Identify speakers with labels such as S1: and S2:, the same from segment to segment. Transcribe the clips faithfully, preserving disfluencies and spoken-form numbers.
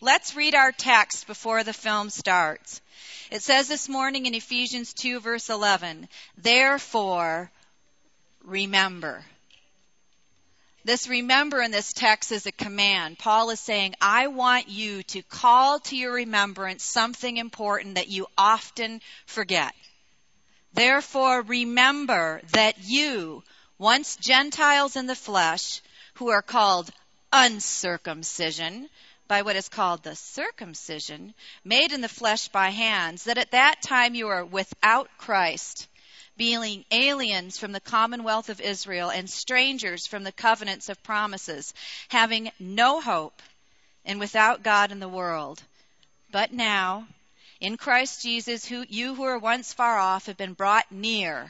S1: Let's read our text before the film starts. It says this morning in Ephesians two, verse eleven, therefore, remember. This remember in this text is a command. Paul is saying, I want you to call to your remembrance something important that you often forget. Therefore, remember that you, once Gentiles in the flesh, who are called uncircumcision, by what is called the circumcision, made in the flesh by hands, that at that time you were without Christ, being aliens from the commonwealth of Israel and strangers from the covenants of promises, having no hope and without God in the world. But now, in Christ Jesus, who you who were once far off have been brought near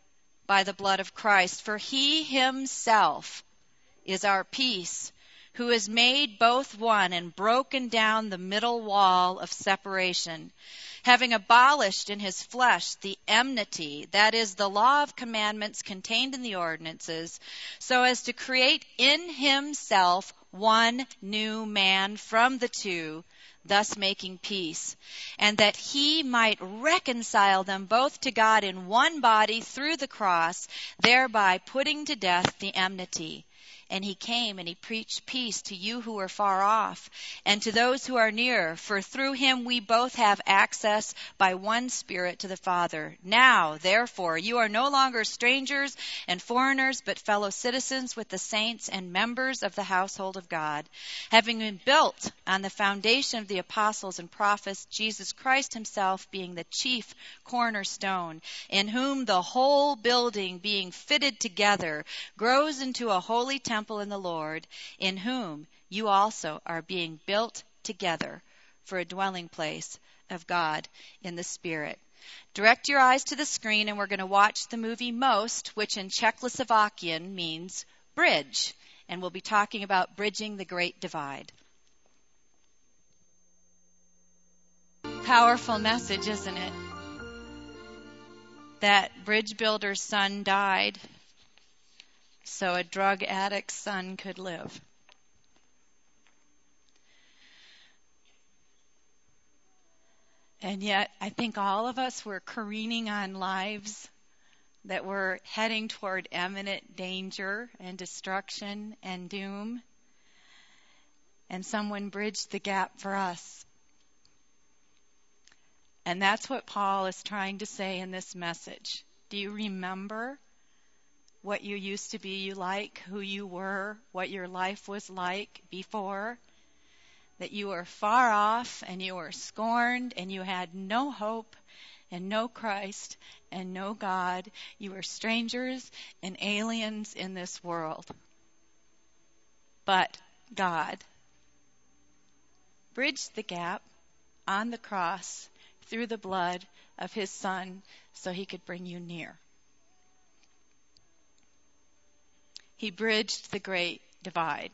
S1: by the blood of Christ, for he himself is our peace, who has made both one and broken down the middle wall of separation, having abolished in his flesh the enmity, that is, the law of commandments contained in the ordinances, so as to create in himself one new man from the two, thus making peace, and that he might reconcile them both to God in one body through the cross, thereby putting to death the enmity. And he came and he preached peace to you who are far off and to those who are near, for through him we both have access by one Spirit to the Father. Now, therefore, you are no longer strangers and foreigners, but fellow citizens with the saints and members of the household of God, having been built on the foundation of the apostles and prophets, Jesus Christ himself being the chief cornerstone, in whom the whole building being fitted together grows into a holy temple temple in the Lord, in whom you also are being built together for a dwelling place of God in the Spirit. Direct your eyes to the screen, and we're going to watch the movie Most, which in Czechoslovakian means bridge, and we'll be talking about bridging the Great Divide. Powerful message, isn't it? That bridge builder's son died so a drug addict's son could live. And yet, I think all of us were careening on lives that were heading toward imminent danger and destruction and doom. And someone bridged the gap for us. And that's what Paul is trying to say in this message. Do you remember what you used to be you like, who you were, what your life was like before? That you were far off and you were scorned and you had no hope and no Christ and no God. You were strangers and aliens in this world. But God bridged the gap on the cross through the blood of his Son so he could bring you near. He bridged the great divide.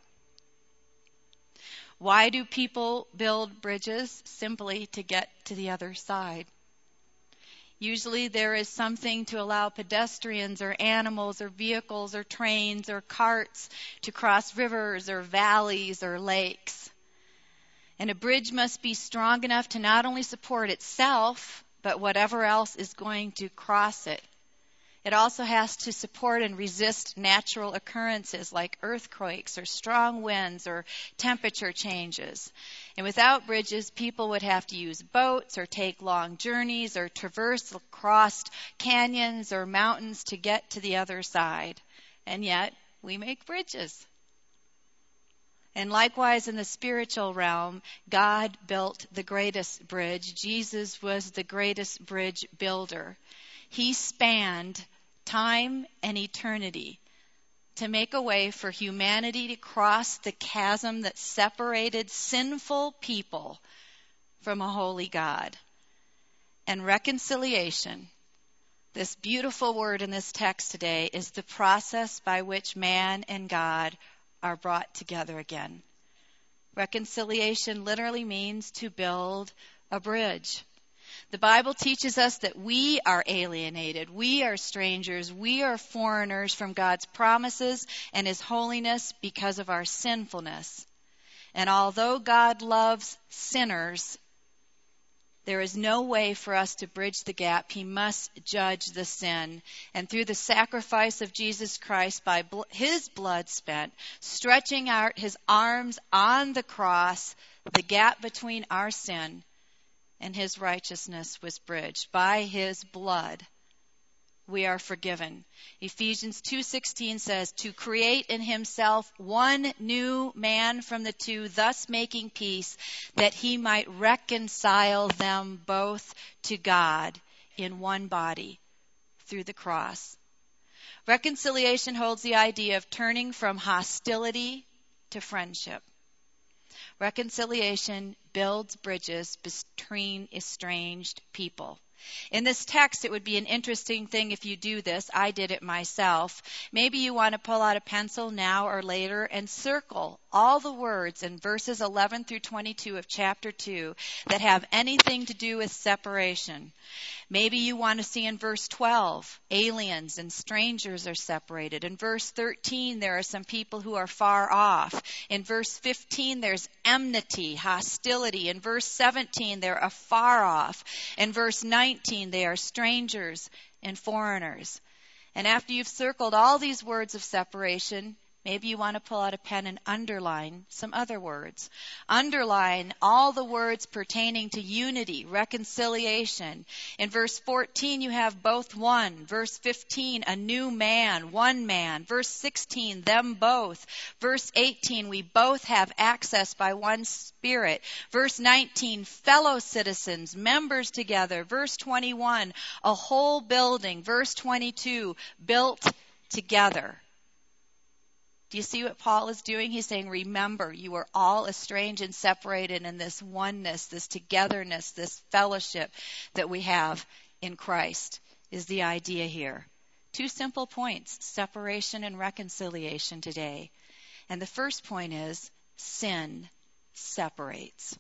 S1: Why do people build bridges? Simply to get to the other side. Usually there is something to allow pedestrians or animals or vehicles or trains or carts to cross rivers or valleys or lakes. And a bridge must be strong enough to not only support itself, but whatever else is going to cross it. It also has to support and resist natural occurrences like earthquakes or strong winds or temperature changes. And without bridges, people would have to use boats or take long journeys or traverse across canyons or mountains to get to the other side. And yet, we make bridges. And likewise in the spiritual realm, God built the greatest bridge. Jesus was the greatest bridge builder. He spanned time and eternity to make a way for humanity to cross the chasm that separated sinful people from a holy God. And reconciliation, this beautiful word in this text today, is the process by which man and God are brought together again. Reconciliation literally means to build a bridge. The Bible teaches us that we are alienated, we are strangers, we are foreigners from God's promises and his holiness because of our sinfulness. And although God loves sinners, there is no way for us to bridge the gap. He must judge the sin. And through the sacrifice of Jesus Christ, by bl- his blood spent, stretching out his arms on the cross, the gap between our sin and his righteousness was bridged. By his blood, we are forgiven. Ephesians two sixteen says, to create in himself one new man from the two, thus making peace, that he might reconcile them both to God in one body through the cross. Reconciliation holds the idea of turning from hostility to friendship. Reconciliation builds bridges between estranged people. In this text, it would be an interesting thing if you do this. I did it myself. Maybe you want to pull out a pencil now or later and circle all the words in verses eleven through twenty-two of chapter two that have anything to do with separation. Maybe you want to see in verse twelve, aliens and strangers are separated. In verse thirteen, there are some people who are far off. In verse fifteen, there's enmity, hostility. In verse seventeen, they're afar off. In verse nineteen, they are strangers and foreigners. And after you've circled all these words of separation, maybe you want to pull out a pen and underline some other words. Underline all the words pertaining to unity, reconciliation. In verse fourteen, you have both one. Verse fifteen, a new man, one man. Verse sixteen, them both. Verse eighteen, we both have access by one Spirit. Verse nineteen, fellow citizens, members together. Verse twenty-one, a whole building. Verse twenty-two, built together. Do you see what Paul is doing? He's saying, remember, you are all estranged and separated in this oneness, this togetherness, this fellowship that we have in Christ is the idea here. Two simple points, separation and reconciliation today. And the first point is sin separates.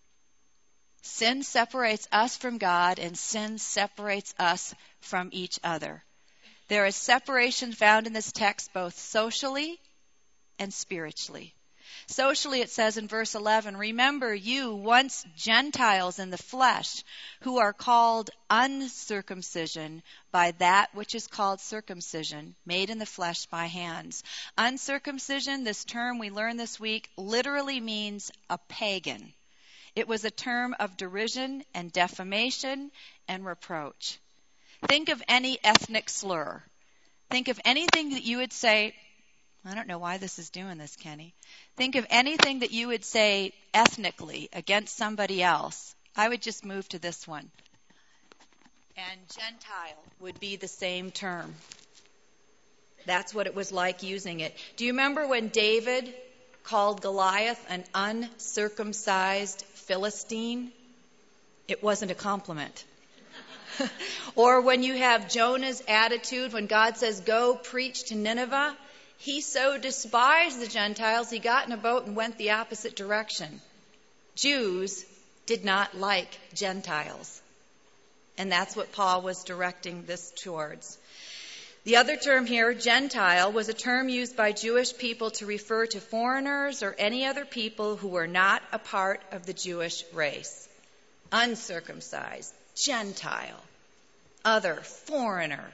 S1: Sin separates us from God, and sin separates us from each other. There is separation found in this text both socially and spiritually. Socially, it says in verse eleven, remember you once Gentiles in the flesh, who are called uncircumcision by that which is called circumcision, made in the flesh by hands. Uncircumcision, this term we learned this week, literally means a pagan. It was a term of derision and defamation and reproach. Think of any ethnic slur. Think of anything that you would say, I don't know why this is doing this, Kenny. Think of anything that you would say ethnically against somebody else. I would just move to this one. And Gentile would be the same term. That's what it was like using it. Do you remember when David called Goliath an uncircumcised Philistine? It wasn't a compliment. Or when you have Jonah's attitude, when God says, go preach to Nineveh, he so despised the Gentiles, he got in a boat and went the opposite direction. Jews did not like Gentiles. And that's what Paul was directing this towards. The other term here, Gentile, was a term used by Jewish people to refer to foreigners or any other people who were not a part of the Jewish race. Uncircumcised, Gentile, other, foreigner.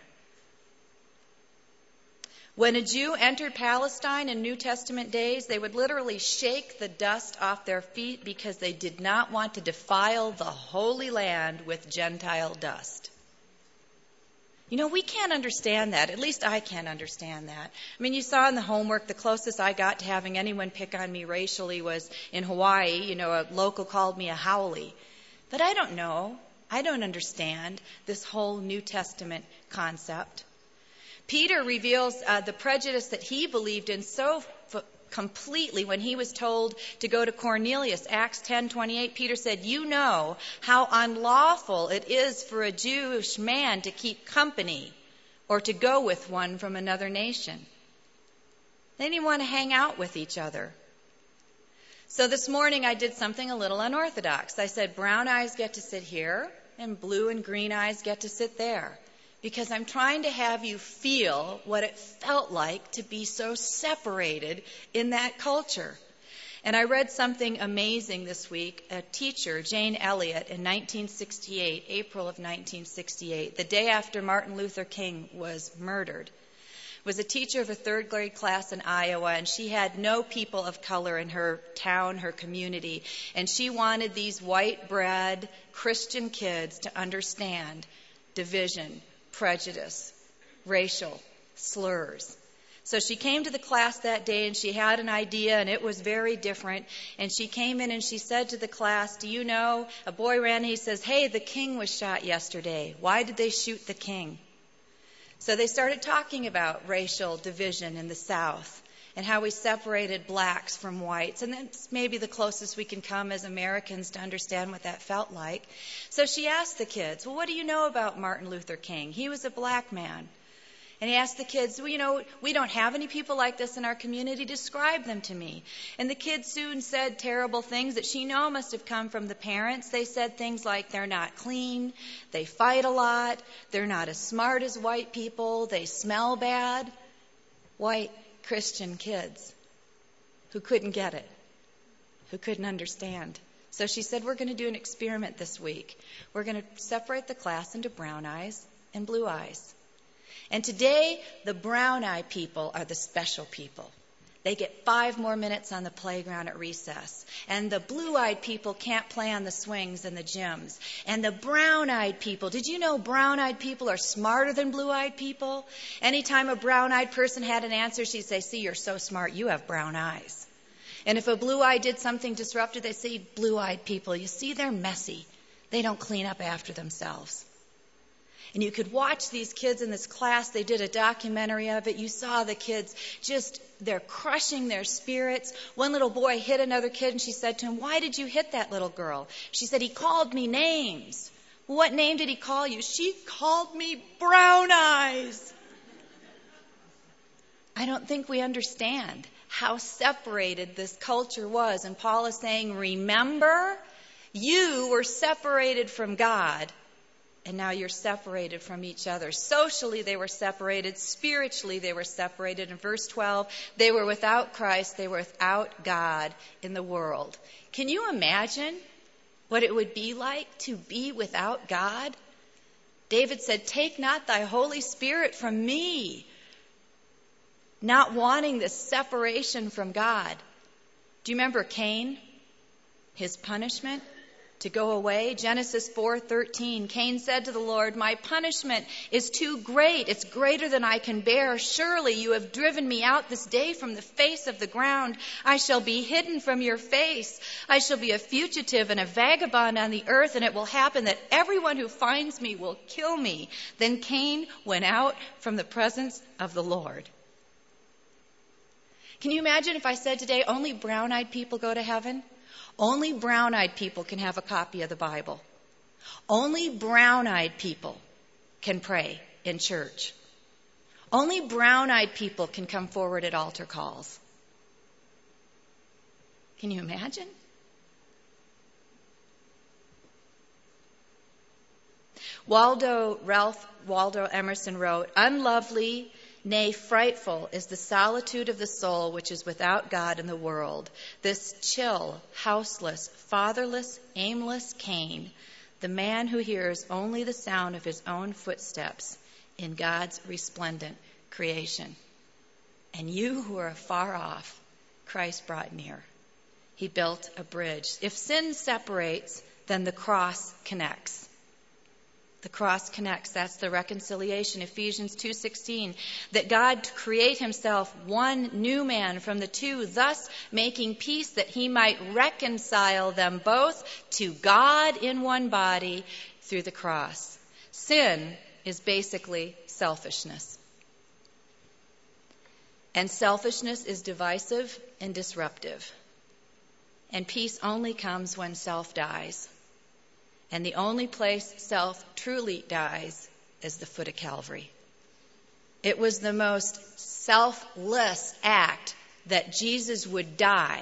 S1: When a Jew entered Palestine in New Testament days, they would literally shake the dust off their feet because they did not want to defile the Holy Land with Gentile dust. You know, we can't understand that. At least I can't understand that. I mean, you saw in the homework, the closest I got to having anyone pick on me racially was in Hawaii. You know, a local called me a haole. But I don't know. I don't understand this whole New Testament concept. Peter reveals uh, the prejudice that he believed in so f- completely when he was told to go to Cornelius. Acts ten twenty-eight, Peter said, you know how unlawful it is for a Jewish man to keep company or to go with one from another nation. They didn't want to hang out with each other. So this morning I did something a little unorthodox. I said brown eyes get to sit here and blue and green eyes get to sit there. Because I'm trying to have you feel what it felt like to be so separated in that culture. And I read something amazing this week. A teacher, Jane Elliott, in nineteen sixty-eight, April of nineteen sixty-eight, the day after Martin Luther King was murdered, was a teacher of a third grade class in Iowa, and she had no people of color in her town, her community. And she wanted these white bread Christian kids to understand division, prejudice, racial slurs. So she came to the class that day, and she had an idea, and it was very different. And she came in and she said to the class, do you know, a boy ran and he says, hey, the king was shot yesterday. Why did they shoot the king? So they started talking about racial division in the South and how we separated blacks from whites. And that's maybe the closest we can come as Americans to understand what that felt like. So she asked the kids, well, what do you know about Martin Luther King? He was a black man. And he asked the kids, well, you know, we don't have any people like this in our community. Describe them to me. And the kids soon said terrible things that she knew must have come from the parents. They said things like they're not clean, they fight a lot, they're not as smart as white people, they smell bad. White Christian kids who couldn't get it, who couldn't understand. So she said, we're going to do an experiment this week. We're going to separate the class into brown eyes and blue eyes. And today, the brown-eyed people are the special people. They get five more minutes on the playground at recess. And the blue-eyed people can't play on the swings in the gyms. And the brown-eyed people, did you know brown-eyed people are smarter than blue-eyed people? Anytime a brown-eyed person had an answer, she'd say, see, you're so smart, you have brown eyes. And if a blue-eyed did something disruptive, they'd say, blue-eyed people, you see, they're messy. They don't clean up after themselves. And you could watch these kids in this class. They did a documentary of it. You saw the kids just, they're crushing their spirits. One little boy hit another kid, and she said to him, why did you hit that little girl? She said, he called me names. Well, what name did he call you? She called me Brown Eyes. I don't think we understand how separated this culture was. And Paul is saying, remember, you were separated from God. And now you're separated from each other. Socially, they were separated. Spiritually, they were separated. In verse twelve, they were without Christ. They were without God in the world. Can you imagine what it would be like to be without God? David said, take not thy Holy Spirit from me. Not wanting this separation from God. Do you remember Cain? His punishment? To go away. Genesis four thirteen, Cain said to the Lord, my punishment is too great. It's greater than I can bear. Surely you have driven me out this day from the face of the ground. I shall be hidden from your face. I shall be a fugitive and a vagabond on the earth, and it will happen that everyone who finds me will kill me. Then Cain went out from the presence of the Lord. Can you imagine if I said today, only brown-eyed people go to heaven? Only brown-eyed people can have a copy of the Bible. Only brown-eyed people can pray in church. Only brown-eyed people can come forward at altar calls. Can you imagine? Waldo, Ralph Waldo Emerson wrote, unlovely, nay, frightful is the solitude of the soul which is without God in the world. This chill, houseless, fatherless, aimless Cain, the man who hears only the sound of his own footsteps in God's resplendent creation. And you who are far off, Christ brought near. He built a bridge. If sin separates, then the cross connects. The cross connects. That's the reconciliation. Ephesians two sixteen. That God to create himself one new man from the two, thus making peace, that he might reconcile them both to God in one body through the cross. Sin is basically selfishness. And selfishness is divisive and disruptive. And peace only comes when self dies. And the only place self truly dies is the foot of Calvary. It was the most selfless act that Jesus would die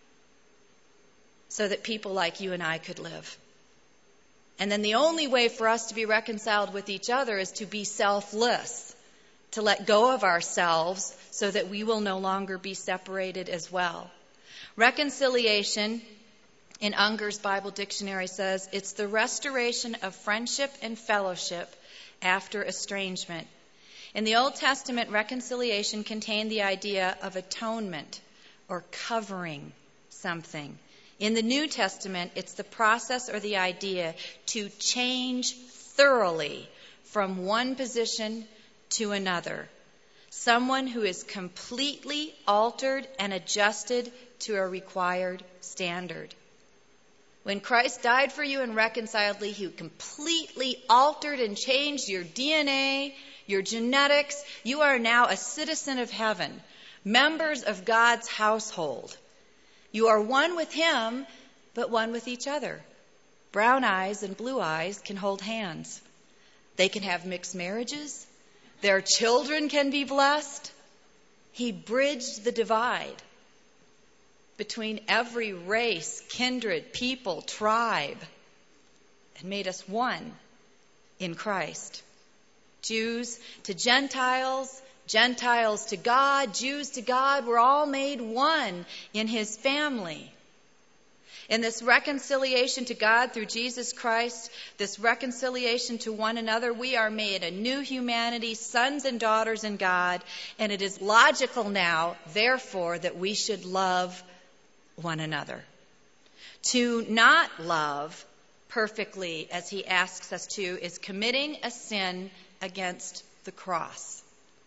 S1: so that people like you and I could live. And then the only way for us to be reconciled with each other is to be selfless, to let go of ourselves so that we will no longer be separated as well. Reconciliation, in Unger's Bible Dictionary, says it's the restoration of friendship and fellowship after estrangement. In the Old Testament, reconciliation contained the idea of atonement or covering something. In the New Testament, it's the process or the idea to change thoroughly from one position to another. Someone who is completely altered and adjusted to a required standard. When Christ died for you and reconciled you, he completely altered and changed your D N A, your genetics. You are now a citizen of heaven, members of God's household. You are one with him, but one with each other. Brown eyes and blue eyes can hold hands. They can have mixed marriages. Their children can be blessed. He bridged the divide between every race, kindred, people, tribe, and made us one in Christ. Jews to Gentiles, Gentiles to God, Jews to God, we're all made one in his family. In this reconciliation to God through Jesus Christ, this reconciliation to one another, we are made a new humanity, sons and daughters in God, and it is logical now, therefore, that we should love one another. To not love perfectly, as he asks us to, is committing a sin against the cross.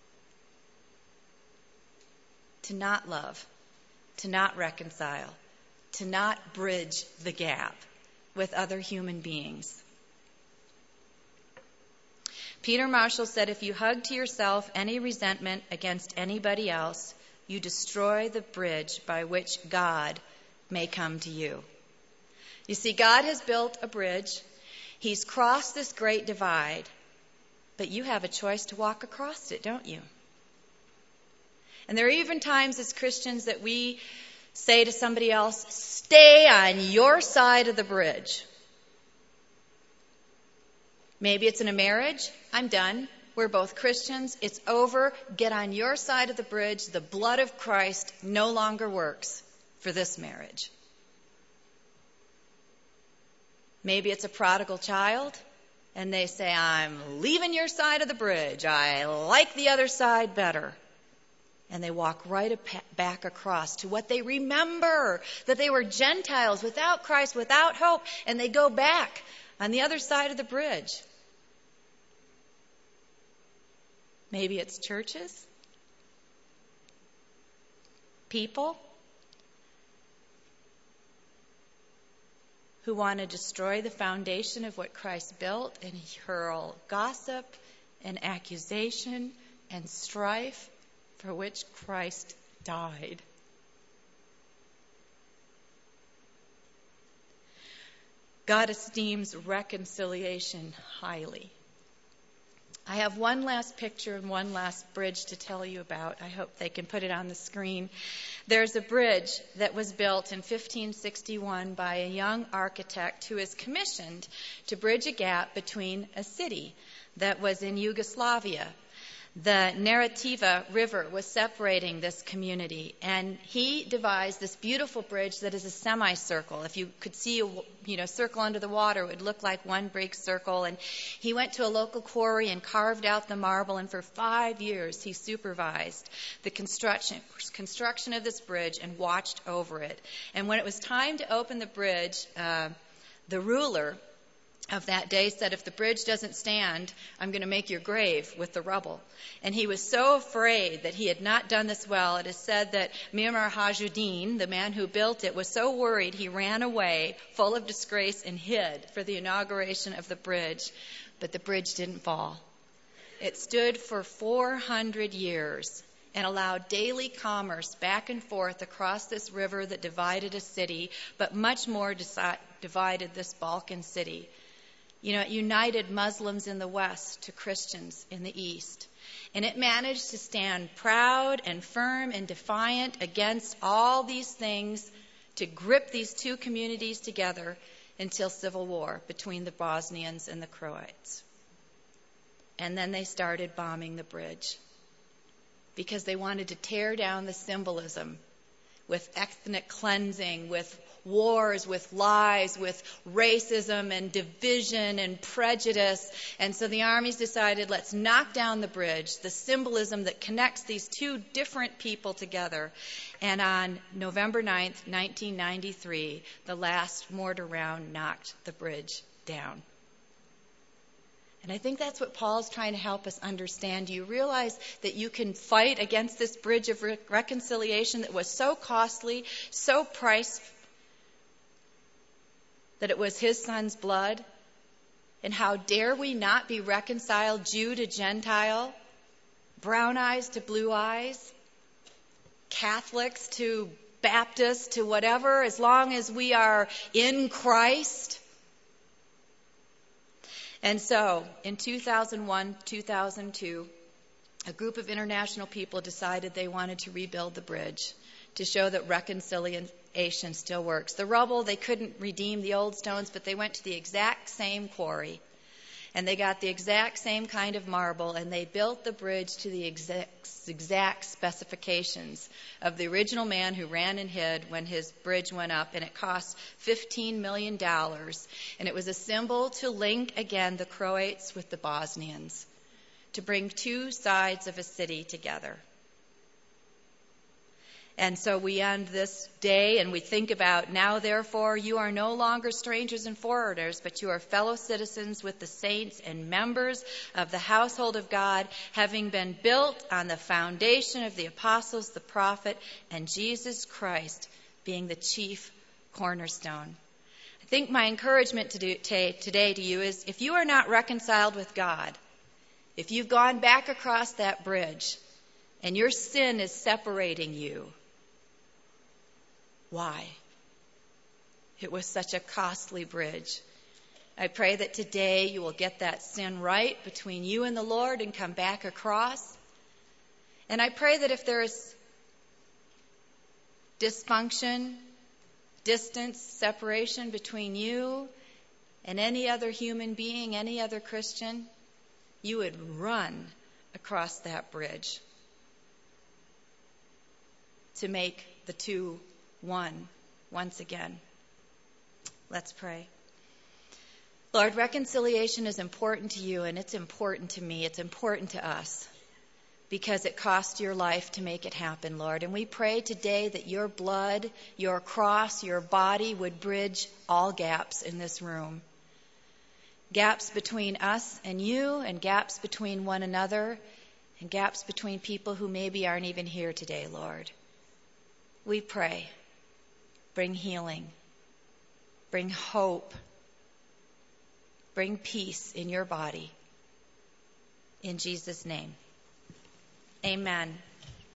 S1: To not love, to not reconcile, to not bridge the gap with other human beings. Peter Marshall said, if you hug to yourself any resentment against anybody else, you destroy the bridge by which God may come to you. You see, God has built a bridge. He's crossed this great divide, but you have a choice to walk across it, don't you? And there are even times as Christians that we say to somebody else, stay on your side of the bridge. Maybe it's in a marriage. I'm done. We're both Christians. It's over. Get on your side of the bridge. The blood of Christ no longer works for this marriage. Maybe it's a prodigal child, and they say, I'm leaving your side of the bridge. I like the other side better. And they walk right back across to what they remember, that they were Gentiles without Christ, without hope, and they go back on the other side of the bridge. Maybe it's churches, people who want to destroy the foundation of what Christ built and hurl gossip and accusation and strife for which Christ died. God esteems reconciliation highly. I have one last picture and one last bridge to tell you about. I hope they can put it on the screen. There's a bridge that was built in fifteen sixty-one by a young architect who is commissioned to bridge a gap between a city that was in Yugoslavia. The Neretva River was separating this community, and he devised this beautiful bridge that is a semicircle. If you could see a you know, circle under the water, it would look like one big circle. And he went to a local quarry and carved out the marble, and for five years he supervised the construction, construction of this bridge and watched over it. And when it was time to open the bridge, uh, the ruler of that day said, if the bridge doesn't stand, I'm going to make your grave with the rubble. And he was so afraid that he had not done this well. It is said that Muammar Hajuddin, the man who built it, was so worried he ran away full of disgrace and hid for the inauguration of the bridge. But the bridge didn't fall. It stood for four hundred years and allowed daily commerce back and forth across this river that divided a city, but much more deci- divided this Balkan city. You know, it united Muslims in the West to Christians in the East. And it managed to stand proud and firm and defiant against all these things, to grip these two communities together until civil war between the Bosnians and the Croats. And then they started bombing the bridge because they wanted to tear down the symbolism with ethnic cleansing, with wars, with lies, with racism and division and prejudice. And so the armies decided, let's knock down the bridge, the symbolism that connects these two different people together. And on November ninth, nineteen ninety-three, the last mortar round knocked the bridge down. And I think that's what Paul's trying to help us understand. Do you realize that you can fight against this bridge of re- reconciliation that was so costly, so priced, that it was his son's blood? And how dare we not be reconciled, Jew to Gentile, brown eyes to blue eyes, Catholics to Baptists to whatever, as long as we are in Christ? And so, in two thousand one, two thousand two, a group of international people decided they wanted to rebuild the bridge to show that reconciliation still works. The rubble, they couldn't redeem the old stones, but they went to the exact same quarry, and they got the exact same kind of marble, and they built the bridge to the exact, exact specifications of the original man who ran and hid when his bridge went up, and it cost fifteen million dollars. And it was a symbol to link again the Croats with the Bosnians, to bring two sides of a city together. And so we end this day and we think about, now therefore you are no longer strangers and foreigners, but you are fellow citizens with the saints and members of the household of God, having been built on the foundation of the apostles, the prophet, and Jesus Christ being the chief cornerstone. I think my encouragement to do, to, today to you is, if you are not reconciled with God, if you've gone back across that bridge and your sin is separating you, why? It was such a costly bridge. I pray that today you will get that sin right between you and the Lord and come back across. And I pray that if there is dysfunction, distance, separation between you and any other human being, any other Christian, you would run across that bridge to make the two one once again. Let's pray. Lord, reconciliation is important to you, and it's important to me. It's important to us because it cost your life to make it happen, Lord. And we pray today that your blood, your cross, your body would bridge all gaps in this room. Gaps between us and you, and gaps between one another, and gaps between people who maybe aren't even here today, Lord. We pray. Bring healing. Bring hope. Bring peace in your body. In Jesus' name. Amen.